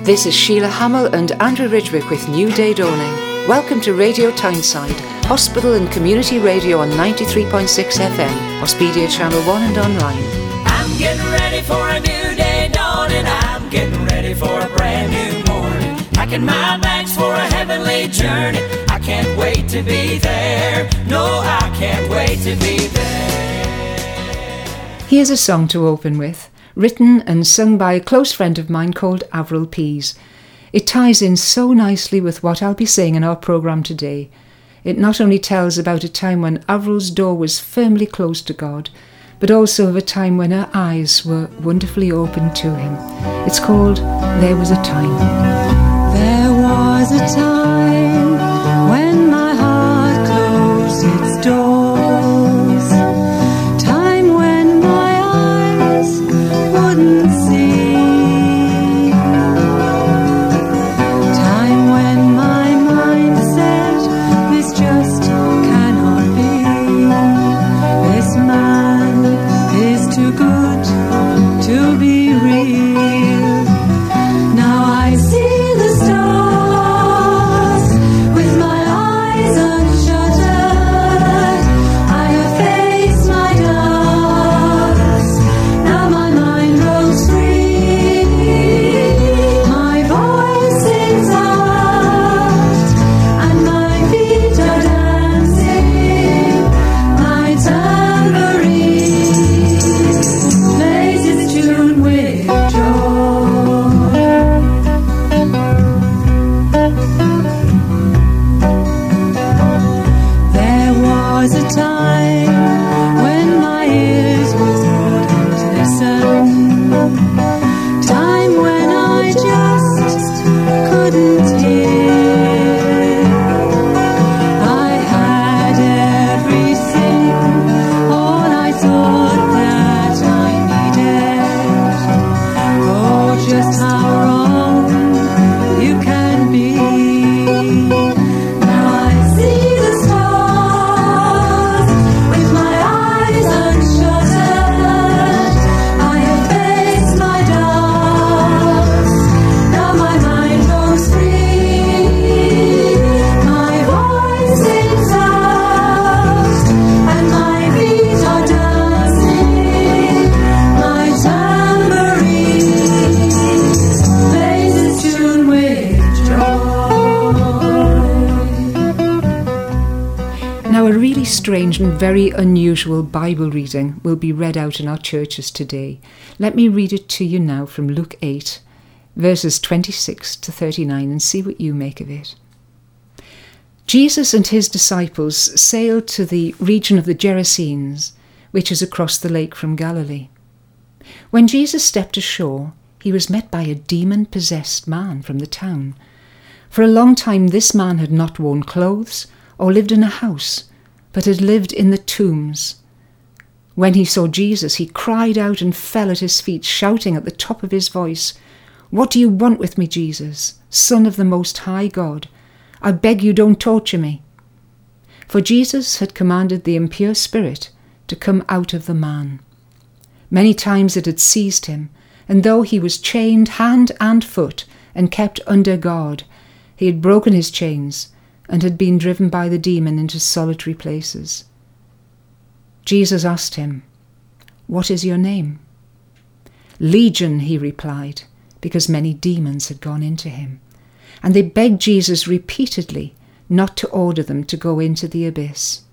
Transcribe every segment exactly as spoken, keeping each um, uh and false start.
This is Sheila Hamill and Andrew Ridgwick with New Day Dawning. Welcome to Radio Tyneside, hospital and community radio on ninety-three point six F M, Hospedia Channel one and online. I'm getting ready for a new day dawning. I'm getting ready for a brand new morning. Packing my bags for a heavenly journey. I can't wait to be there. No, I can't wait to be there. Here's a song to open with, written and sung by a close friend of mine called Avril Pease. It ties in so nicely with what I'll be saying in our programme today. It not only tells about a time when Avril's door was firmly closed to God, but also of a time when her eyes were wonderfully opened to Him. It's called There Was a Time. There was a time when my heart closed its doors, time when my eyes wouldn't see, time when my mind said this just cannot be, this man is too good to be real. Now I see the stars with my eyes unshuttered. I have faced my doubts. Now my mind grows free. My voice sings out and my feet are dancing. My tambourine plays its tune with joy. There was a time when my ears wouldn't listen, time when I just couldn't hear. I had everything, all I thought that I needed. Oh, just how wrong you can be. Now I see the stars with my eyes unshuttered. I have faced my doubts. Now my mind goes free. My voice sings out and my feet are dancing. My tambourine plays its tune with joy. Now, a really strange and very unusual Bible reading will be read out in our churches today. Let me read it to you now from Luke eight, verses twenty-six to thirty-nine, and see what you make of it. Jesus and his disciples sailed to the region of the Gerasenes, which is across the lake from Galilee. When Jesus stepped ashore, he was met by a demon-possessed man from the town. For a long time this man had not worn clothes or lived in a house, but had lived in the tombs. When he saw Jesus, he cried out and fell at his feet, shouting at the top of his voice, "What do you want with me, Jesus, Son of the Most High God? I beg you, don't torture me." For Jesus had commanded the impure spirit to come out of the man. Many times it had seized him, and though he was chained hand and foot and kept under guard, he had broken his chains and had been driven by the demon into solitary places. Jesus asked him, "What is your name?" "Legion," he replied, because many demons had gone into him. And they begged Jesus repeatedly not to order them to go into the abyss.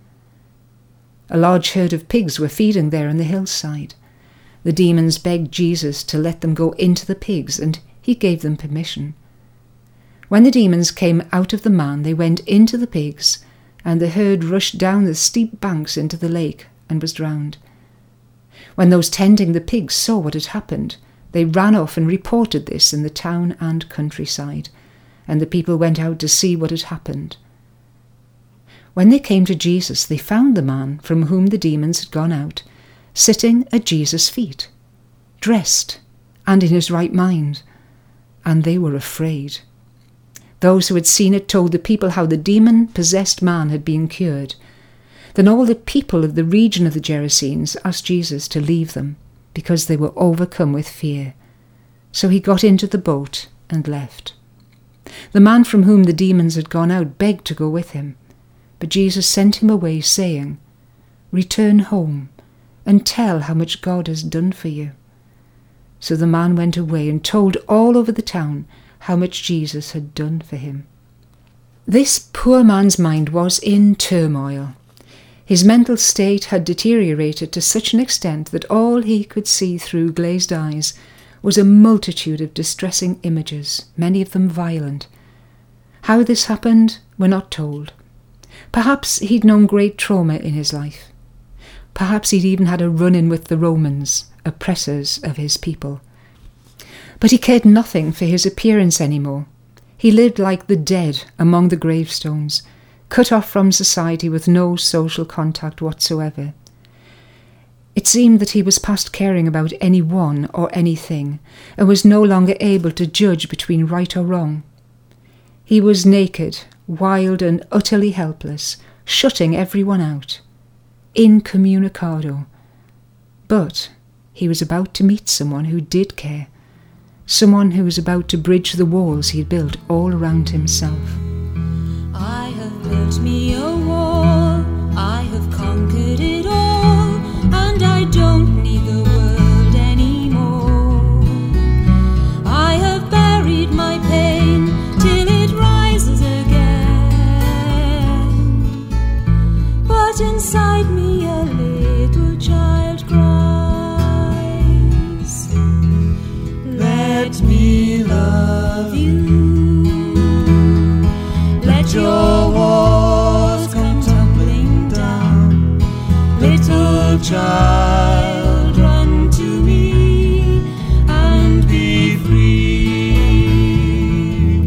A large herd of pigs were feeding there on the hillside. The demons begged Jesus to let them go into the pigs, and he gave them permission. When the demons came out of the man, they went into the pigs, and the herd rushed down the steep banks into the lake and was drowned. When those tending the pigs saw what had happened, they ran off and reported this in the town and countryside, and the people went out to see what had happened. When they came to Jesus, they found the man from whom the demons had gone out, sitting at Jesus' feet, dressed and in his right mind, and they were afraid. Those who had seen it told the people how the demon-possessed man had been cured. Then all the people of the region of the Gerasenes asked Jesus to leave them, because they were overcome with fear. So he got into the boat and left. The man from whom the demons had gone out begged to go with him, but Jesus sent him away, saying, "Return home and tell how much God has done for you." So the man went away and told all over the town how much Jesus had done for him. This poor man's mind was in turmoil. His mental state had deteriorated to such an extent that all he could see through glazed eyes was a multitude of distressing images, many of them violent. How this happened, we're not told. Perhaps he'd known great trauma in his life. Perhaps he'd even had a run-in with the Romans, oppressors of his people. But he cared nothing for his appearance anymore. He lived like the dead among the gravestones, cut off from society with no social contact whatsoever. It seemed that he was past caring about anyone or anything, and was no longer able to judge between right or wrong. He was naked, wild and utterly helpless, shutting everyone out. Incommunicado. But he was about to meet someone who did care, someone who was about to bridge the walls he'd built all around himself. I have built me a wall, I have conquered it all, and I don't need the world anymore. I have buried my pain till it rises again, but inside me a little child cries, "Let me love you. Let your walls come tumbling down. Little child, run to me and be free."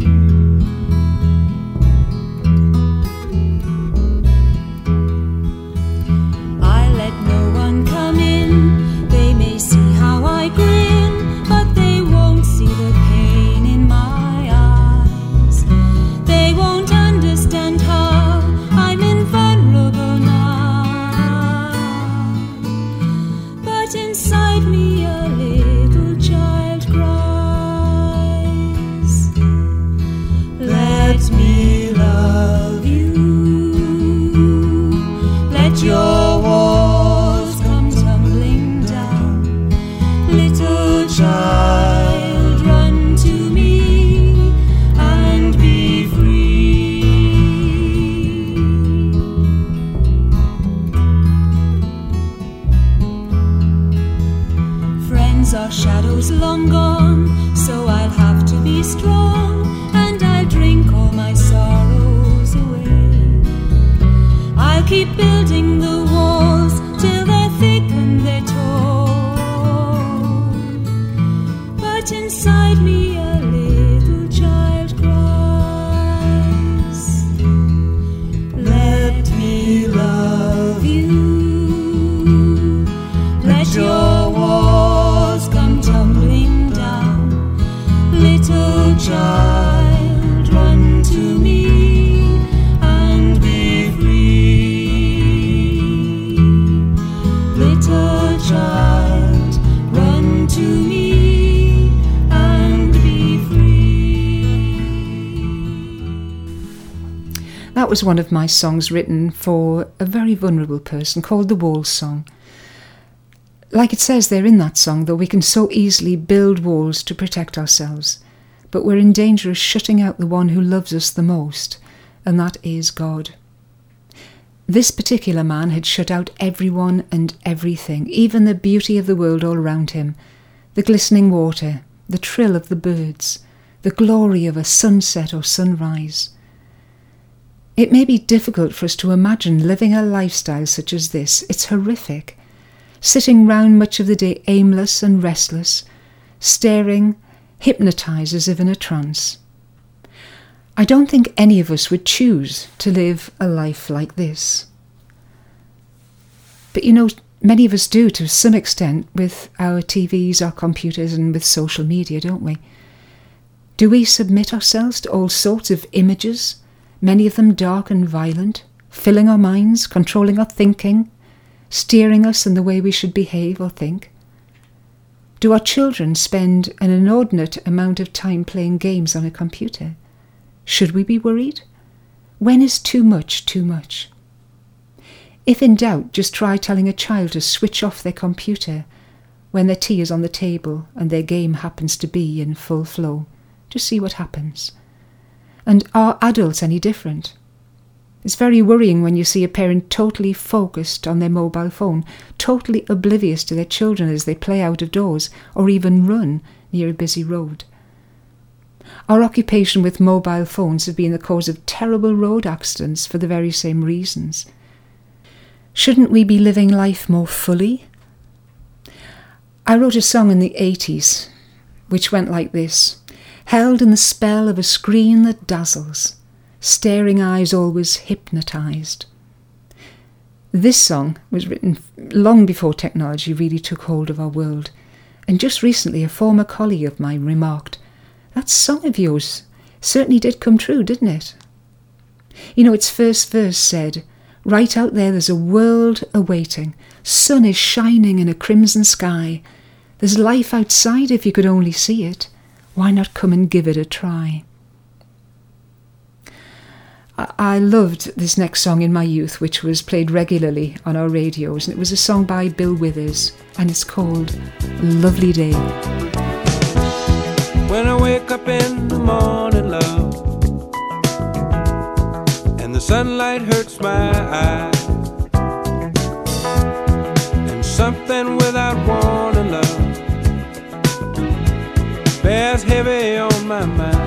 I let no one come in. They may see how I grin, but they won't see the pain in my eyes. They won't understand how I'm invulnerable now. But inside me a little child cries, "Let me love you. Let your walls come tumbling down. Little child, run to me and be free." Friends are shadows long gone, so I'll have to be strong, and I'll drink all my sorrows away. I'll keep building the walls till they're thick and they're tall, but inside me a little child cries, "Let me love you. Let your walls come tumbling down. Little child, run to me and be free. Little child, run to me and be free." That was one of my songs written for a very vulnerable person called the Walls Song. Like it says there in that song, though, we can so easily build walls to protect ourselves, but we're in danger of shutting out the one who loves us the most, and that is God. This particular man had shut out everyone and everything, even the beauty of the world all around him, the glistening water, the trill of the birds, the glory of a sunset or sunrise. It may be difficult for us to imagine living a lifestyle such as this. It's horrific. Sitting round much of the day aimless and restless, staring, hypnotised as if in a trance. I don't think any of us would choose to live a life like this. But you know, many of us do to some extent with our T Vs, our computers and with social media, don't we? Do we submit ourselves to all sorts of images, many of them dark and violent, filling our minds, controlling our thinking, steering us in the way we should behave or think? Do our children spend an inordinate amount of time playing games on a computer? Should we be worried? When is too much too much? If in doubt, just try telling a child to switch off their computer when their tea is on the table and their game happens to be in full flow. Just see what happens. And are adults any different? It's very worrying when you see a parent totally focused on their mobile phone, totally oblivious to their children as they play out of doors or even run near a busy road. Our occupation with mobile phones has been the cause of terrible road accidents for the very same reasons. Shouldn't we be living life more fully? I wrote a song in the eighties which went like this: held in the spell of a screen that dazzles, staring eyes always hypnotised. This song was written long before technology really took hold of our world, and just recently a former colleague of mine remarked, "That song of yours certainly did come true, didn't it?" You know, its first verse said, "Right out there there's a world awaiting, sun is shining in a crimson sky, there's life outside if you could only see it, why not come and give it a try?" I loved this next song in my youth, which was played regularly on our radios, and it was a song by Bill Withers, and it's called Lovely Day. When I wake up in the morning, love, and the sunlight hurts my eyes, and something without warning, love, bears heavy on my mind.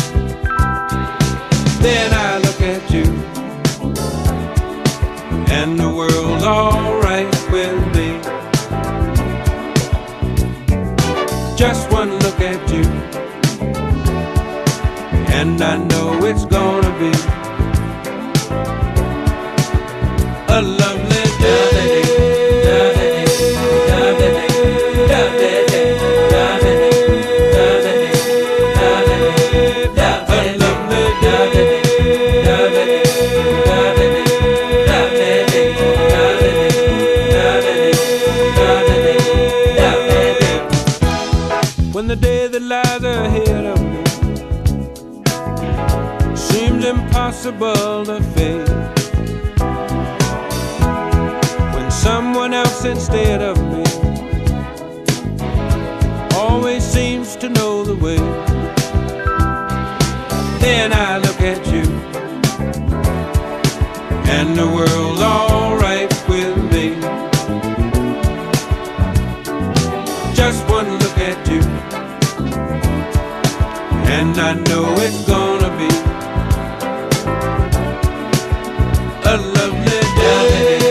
Then I look at you, and the world's alright with me. Just one look at you, and I know it's gonna be a lovely day. When the day that lies ahead of me seems impossible to face, when someone else instead of me always seems to know the way, then I look at you, and the world's alright with me. Just one look at you, and I know it's gonna be a lovely day.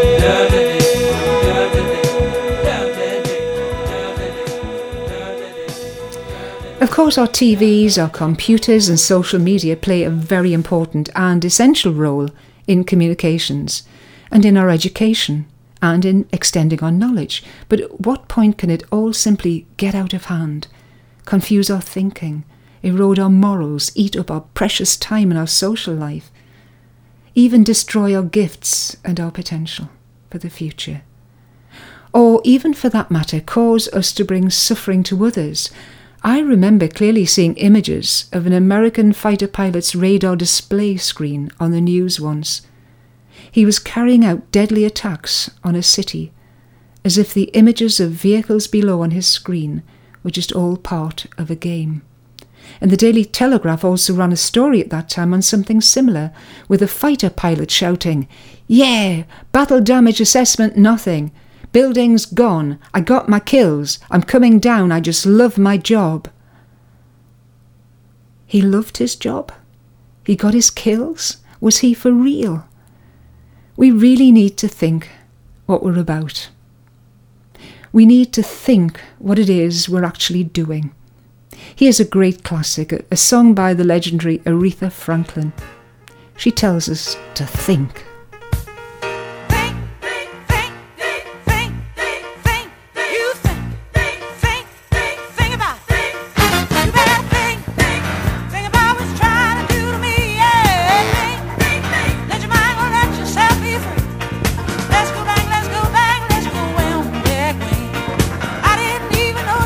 Of course, our T Vs, our computers and social media play a very important and essential role in communications and in our education and in extending our knowledge. But at what point can it all simply get out of hand, confuse our thinking, erode our morals, eat up our precious time in our social life, even destroy our gifts and our potential for the future? Or even, for that matter, cause us to bring suffering to others? I remember clearly seeing images of an American fighter pilot's radar display screen on the news once. He was carrying out deadly attacks on a city, as if the images of vehicles below on his screen were just all part of a game. And the Daily Telegraph also ran a story at that time on something similar, with a fighter pilot shouting, "Yeah, battle damage assessment nothing. Buildings gone. I got my kills. I'm coming down. I just love my job." He loved his job? He got his kills? Was he for real? We really need to think what we're about. We need to think what it is we're actually doing. Here's a great classic, a song by the legendary Aretha Franklin. She tells us to think. Let's go back, let's go back, let's go way on back when I didn't even know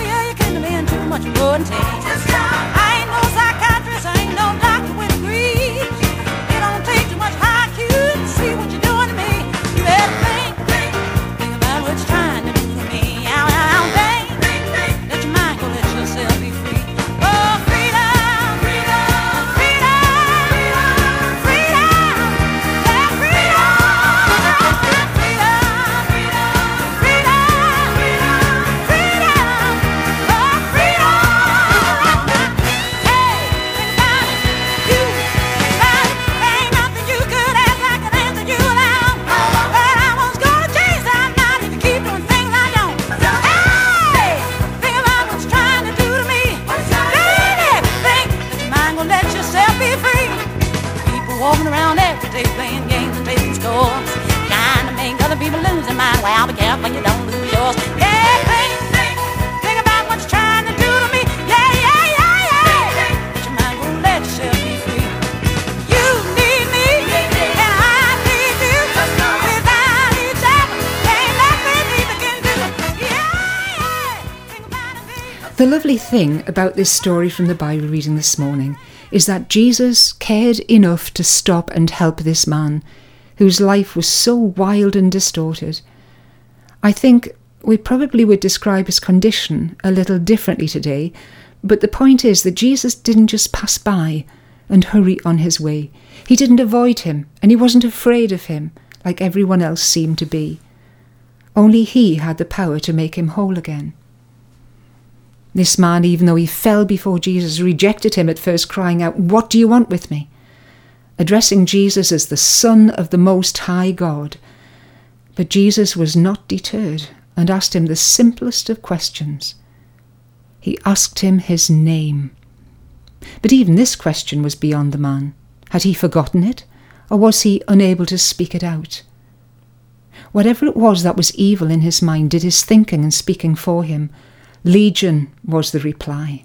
mind. Well, be careful you don't lose yours. Yeah, think, think, think about what you're trying to do to me. Yeah, yeah, yeah, yeah. But your mind won't let yourself be free. You need me, and I need you. Without each other, ain't nothing either can do. Yeah, yeah. Think about it, baby. The lovely thing about this story from the Bible reading this morning is that Jesus cared enough to stop and help this man, whose life was so wild and distorted. I think we probably would describe his condition a little differently today, but the point is that Jesus didn't just pass by and hurry on his way. He didn't avoid him, and he wasn't afraid of him, like everyone else seemed to be. Only he had the power to make him whole again. This man, even though he fell before Jesus, rejected him at first, crying out, "What do you want with me?" Addressing Jesus as the Son of the Most High God. But Jesus was not deterred and asked him the simplest of questions. He asked him his name. But even this question was beyond the man. Had he forgotten it, or was he unable to speak it out? Whatever it was that was evil in his mind did his thinking and speaking for him. Legion was the reply.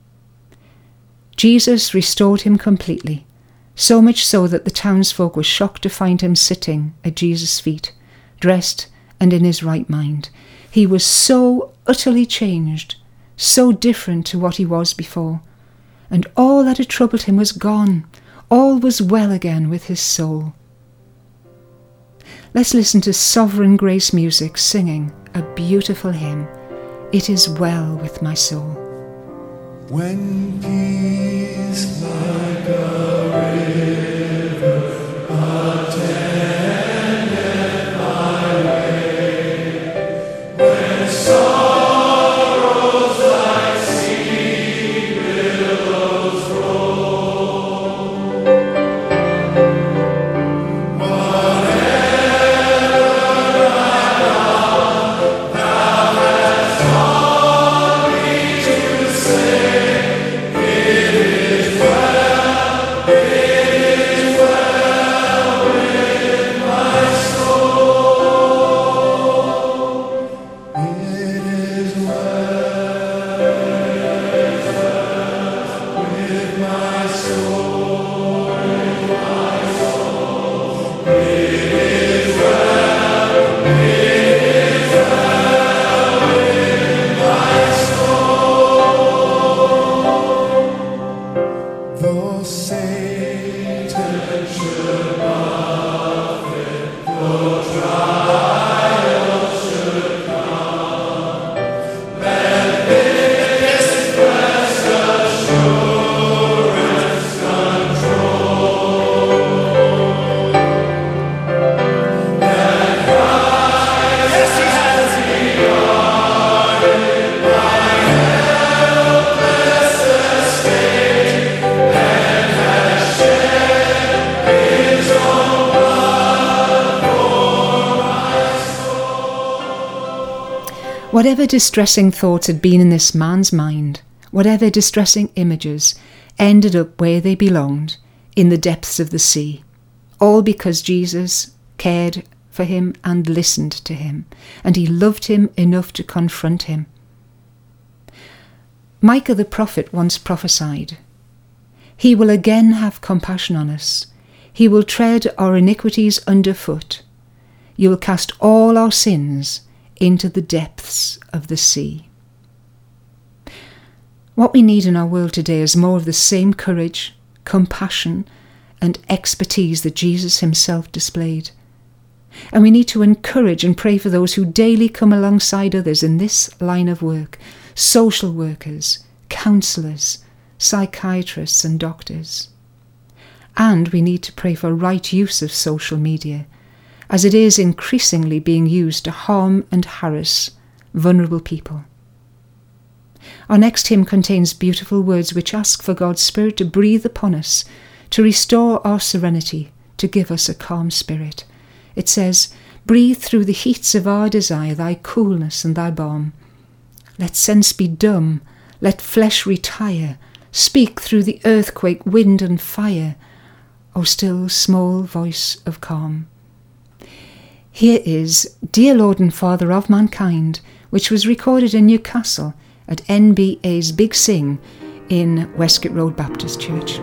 Jesus restored him completely, so much so that the townsfolk were shocked to find him sitting at Jesus' feet, dressed and in his right mind. He was so utterly changed, so different to what he was before, and all that had troubled him was gone. All was well again with his soul. Let's listen to Sovereign Grace Music singing a beautiful hymn, "It is well with my soul." When peace like a river attendeth my way, when sorrows like sea billows roll, whatever I've done, thou hast taught me to say, it is well, it is well with my soul. It is well, with my soul, with my soul. It is well, it is well with my soul. Though Satan should buffet, though trials should come, let this blessed assurance control, that Christ, yes, He has regarded my helpless estate, and has shed His own blood for my soul. Whatever distressing thoughts had been in this man's mind, whatever distressing images, ended up where they belonged, in the depths of the sea, all because Jesus cared for him and listened to him, and he loved him enough to confront him. Micah the prophet once prophesied, "He will again have compassion on us. He will tread our iniquities underfoot. You will cast all our sins into the depths of the sea." What we need in our world today is more of the same courage, compassion, and expertise that Jesus himself displayed. And we need to encourage and pray for those who daily come alongside others in this line of work: social workers, counsellors, psychiatrists and doctors. And we need to pray for right use of social media, as it is increasingly being used to harm and harass vulnerable people. Our next hymn contains beautiful words which ask for God's Spirit to breathe upon us, to restore our serenity, to give us a calm spirit. It says, "Breathe through the heats of our desire thy coolness and thy balm. Let sense be dumb, let flesh retire, speak through the earthquake, wind and fire, O still small voice of calm." Here is Dear Lord and Father of Mankind, which was recorded in Newcastle at N B A's Big Sing in Westgate Road Baptist Church.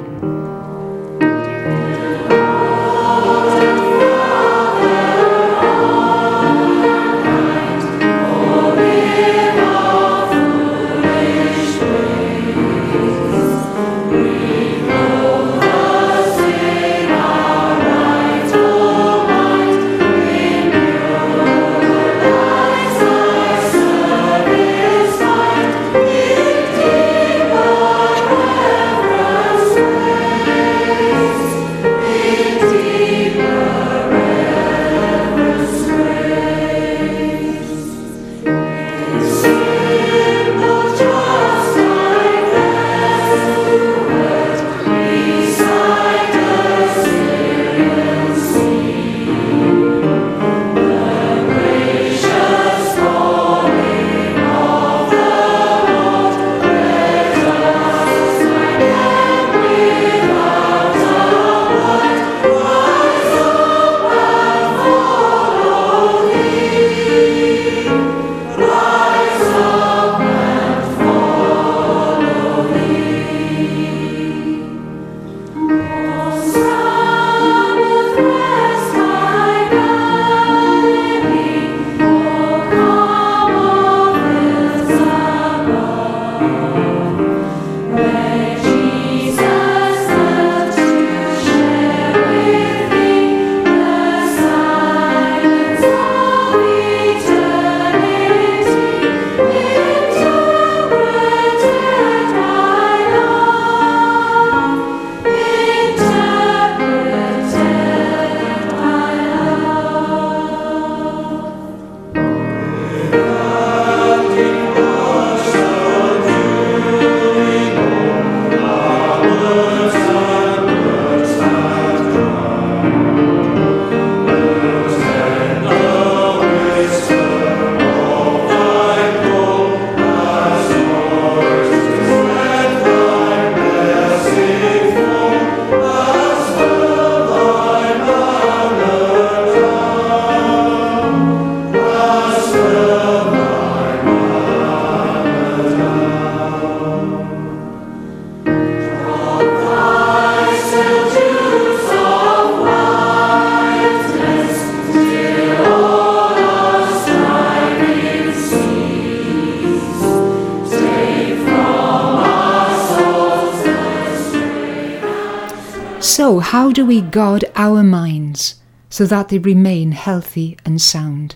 So, how do we guard our minds so that they remain healthy and sound?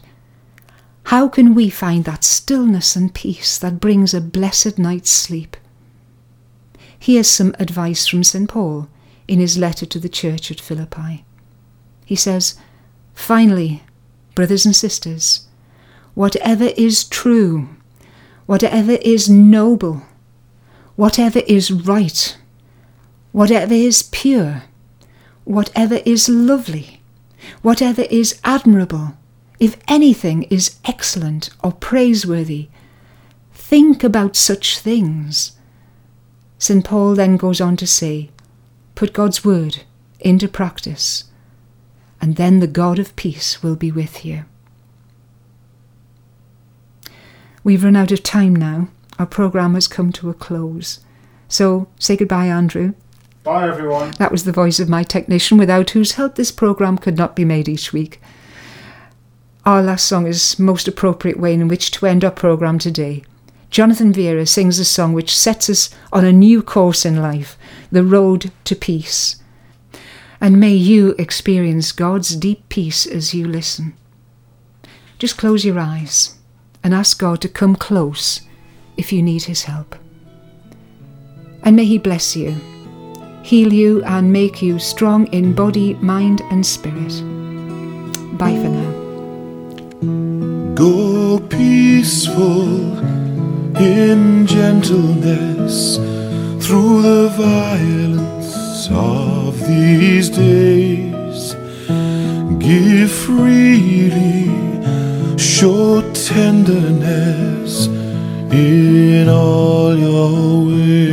How can we find that stillness and peace that brings a blessed night's sleep? Here's some advice from Saint Paul in his letter to the church at Philippi. He says, "Finally, brothers and sisters, whatever is true, whatever is noble, whatever is right, whatever is pure, whatever is lovely, whatever is admirable, if anything is excellent or praiseworthy, think about such things." Saint Paul then goes on to say, put God's word into practice, and then the God of peace will be with you. We've run out of time now. Our programme has come to a close. So say goodbye, Andrew. Bye, everyone. That was the voice of my technician, without whose help this programme could not be made each week. Our last song is most appropriate way in which to end our programme today. Jonathan Vera sings a song which sets us on a new course in life, the road to peace. And may you experience God's deep peace as you listen. Just close your eyes and ask God to come close if you need his help. And may he bless you, heal you and make you strong in body, mind and spirit. Bye for now. Go peaceful in gentleness through the violence of these days. Give freely, show tenderness in all your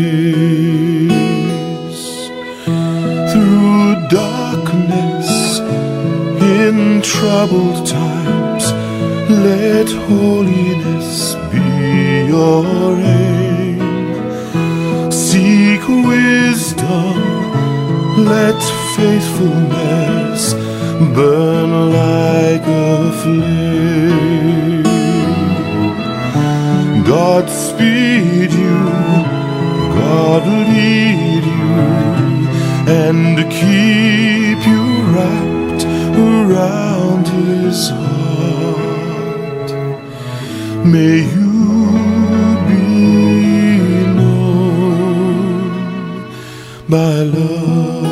ways. Through darkness, in troubled times, let holiness be your aim. Seek wisdom, let faithfulness burn like a flame. God speed you, God lead you, and keep you wrapped around His heart. May you be known by love.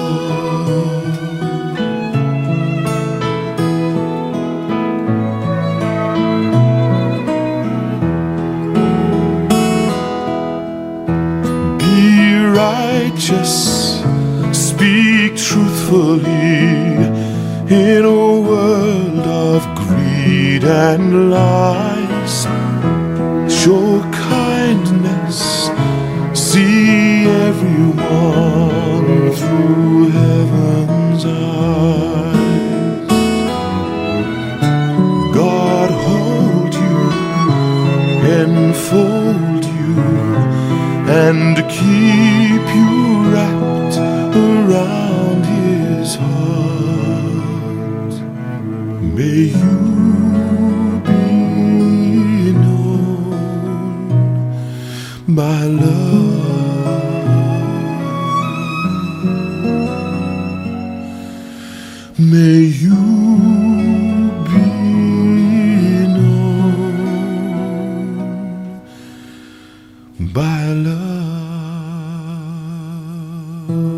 Righteous, speak truthfully in a world of greed and lies. Show kindness, see everyone through heaven's eyes. God hold you, enfold you, and keep you wrapped around His heart. May you be known by love. May you be known by love.